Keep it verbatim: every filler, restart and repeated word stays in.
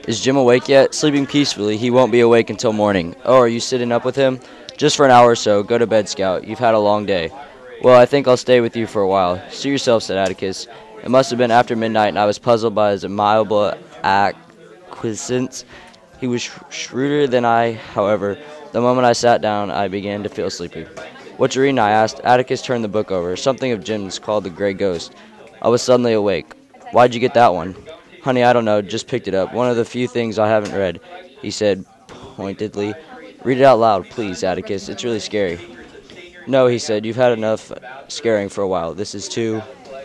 Is Jim awake yet? Sleeping peacefully. He won't be awake until morning. Oh, are you sitting up with him? Just for an hour or so. Go to bed, Scout. You've had a long day. Well, I think I'll stay with you for a while. Suit yourself, said Atticus. It must have been after midnight, and I was puzzled by his amiable acquiescence. He was sh- shrewder than I, however. The moment I sat down, I began to feel sleepy. What you reading? I asked. Atticus turned the book over. Something of Jim's called The Gray Ghost. I was suddenly awake. Why'd you get that one? Honey, I don't know. Just picked it up. One of the few things I haven't read, he said pointedly. Read it out loud, please, Atticus. It's really scary. No, he said. You've had enough scaring for a while. This is too...